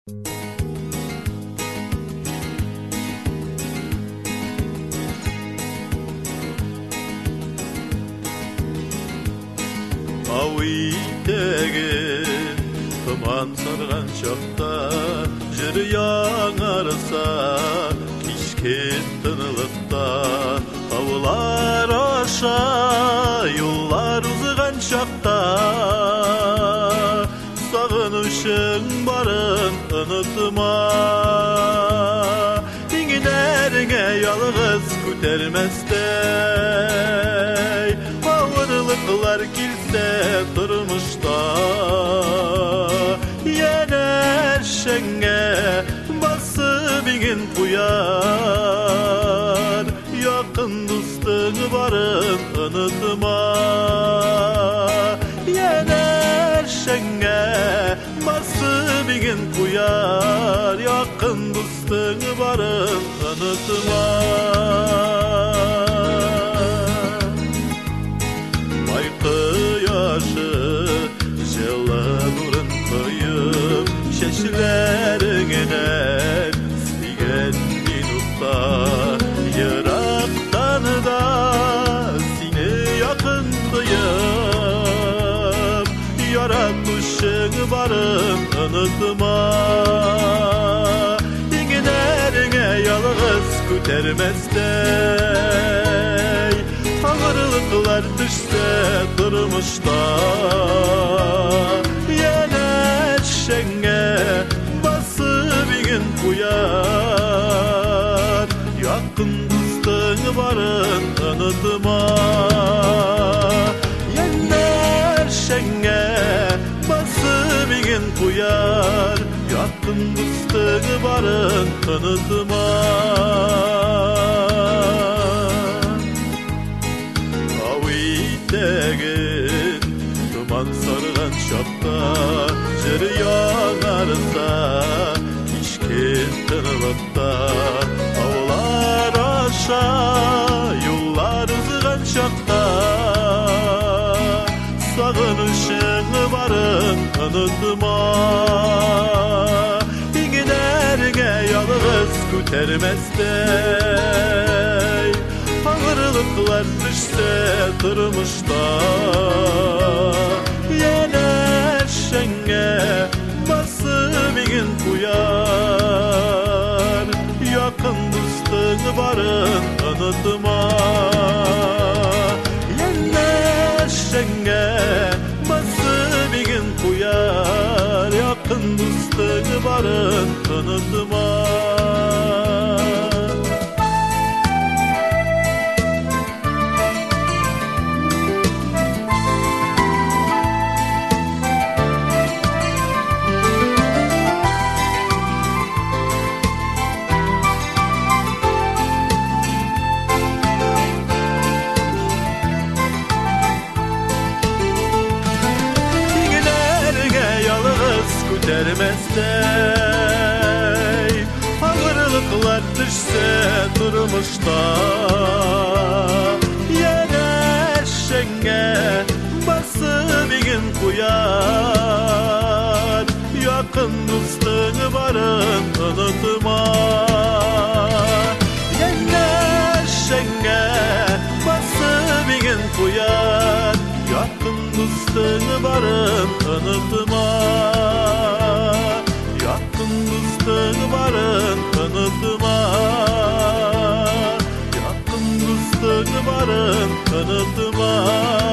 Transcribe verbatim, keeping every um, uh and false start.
Ауидегі тұман сарған шақта жыр яңарса кешкен тынылықта таулар аша юллар узған шақта сағынышың барын ұнытма иңінәріңе ялғыз көтерместей ауырлықлар келсе тұрмышта енәшіңе басып иңін қуяр яқын достың барын ұнытма енәшіңе басып иңін қуяр яқын достың барын ұнытма Şeşlerіңінен сүйген минутта Йырақтан да сені яқын қойып Яратушың барын ұнытма Иңінәріңе ялғыз көтерместей Ağırlıklar düşse durmuşta Yenəşəngə basıb iğin kuyar Yakın dostun varın unutma Yenəşəngə basıb iğin kuyar Yakın dostun varın unutma Ауидегін тұман сарған шақта жыр яңарса кешкен тынылықта таулар аша юллар узған шақта сағынышың барын ұнытма иңінәріңе ялғыз көтерместей Ağırlıklar düşse durmuşta Yenəşəngə basıb iğin kuyar Yakın dostun varın unutma Yenəşəngə basıb iğin kuyar Yakın dostun varın unutma Dermestey ağırlıklar düşse durmuşta Yenəşəngə basıb iğin kuyar Yakın dostun varın unutma Yenəşəngə basıb iğin kuyar Yakın dostun varın unutma Yakın dostun varın unutma Yakın dostun varın unutma